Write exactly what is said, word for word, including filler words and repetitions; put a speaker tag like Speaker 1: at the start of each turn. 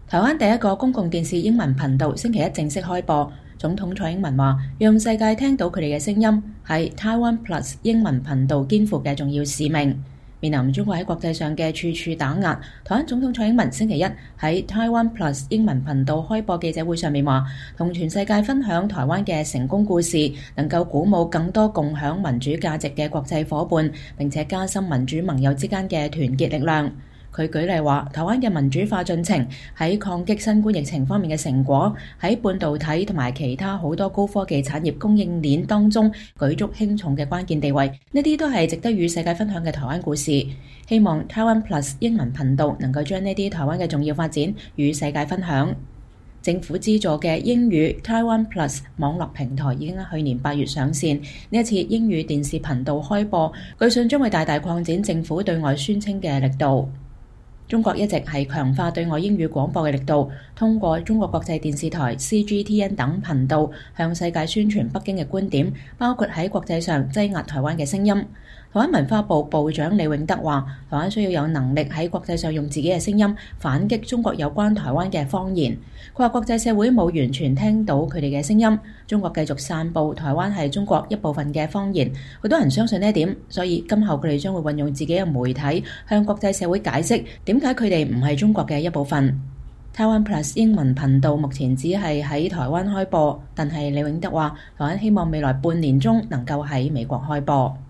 Speaker 1: 台灣第一個公共電視英文頻道星期一正式開播，總統蔡英文話：讓世界聽到佢哋嘅聲音，係 Taiwan Plus 英文頻道肩負嘅重要使命。面臨中國喺國際上嘅處處打壓，台灣總統蔡英文星期一喺 Taiwan Plus 英文頻道開播記者會上面話，同全世界分享台灣嘅成功故事，能夠鼓舞更多共享民主價值嘅國際夥伴，並且加深民主盟友之間嘅團結力量。佢舉例話，台灣嘅民主化進程喺抗擊新冠疫情方面嘅成果，喺半導體同埋其他好多高科技產業供應鏈當中舉足輕重嘅關鍵地位，呢啲都係值得與世界分享嘅台灣故事。希望 Taiwan Plus 英文頻道能夠將呢啲台灣嘅重要發展與世界分享。政府資助嘅英語 Taiwan Plus 網絡平台已經喺去年八月上線，呢一次英語電視頻道開播，據信將會大大擴展政府對外宣稱嘅力度。中國一直係強化對外英語廣播嘅力度，通過中國國際電視台 C G T N 等頻道向世界宣傳北京嘅觀點，包括喺國際上擠壓台灣嘅聲音。台灣文化部部長李永德話：台灣需要有能力喺國際上用自己嘅聲音反擊中國有關台灣嘅謊言。佢話國際社會冇完全聽到佢哋嘅聲音，中國繼續散佈台灣係中國一部分嘅謊言，好多人相信呢一點，所以今後佢哋將會運用自己嘅媒體向國際社會解釋點解佢哋唔係中國嘅一部分。Taiwan Plus 英文頻道目前只係喺台灣開播，但係李永德話台灣希望未來半年中能夠喺美國開播。